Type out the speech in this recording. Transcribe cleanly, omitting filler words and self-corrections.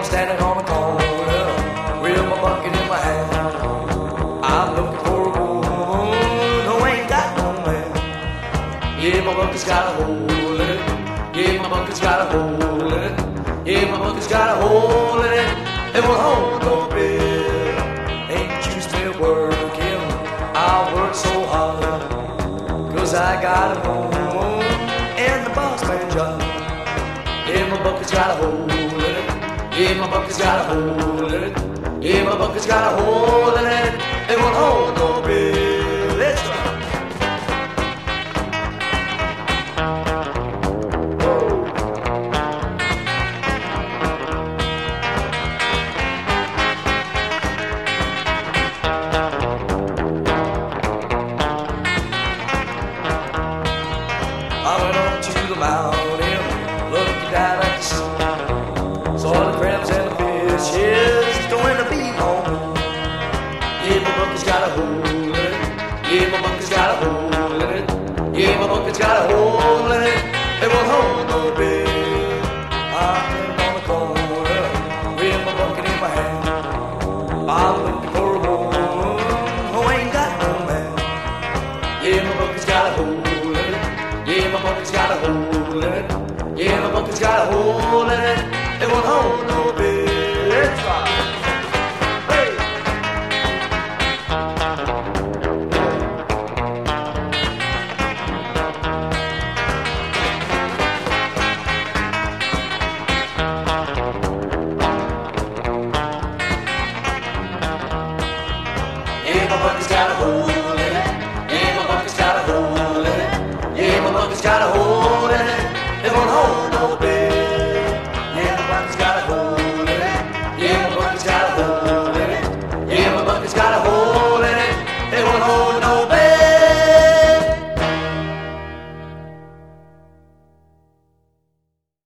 I'm standing on the corner with my bucket in my hand. I'm looking for a woman who ain't got no man. Yeah, my bucket's got a hole in it. Yeah, my bucket's got a hole in it. Yeah, my bucket's got a hole in it. It won't hold no beer. Ain't you still working? I work so hard, 'cause I got a home in the boss man job. Yeah, my bucket's got a hole in it. Yeah, my bucket's got a hole in it. Yeah, my bucket's got a hole in it. It won't hold no beer. Let's go. I went up to the mountain, looking down at the sea. Saw the crabs and the fishes throwing a beam on me. Yeah, my bucket's got a hole in it. Yeah, my bucket's got a hole in it. Yeah, my bucket's got a hole in it. It won't hold no beer.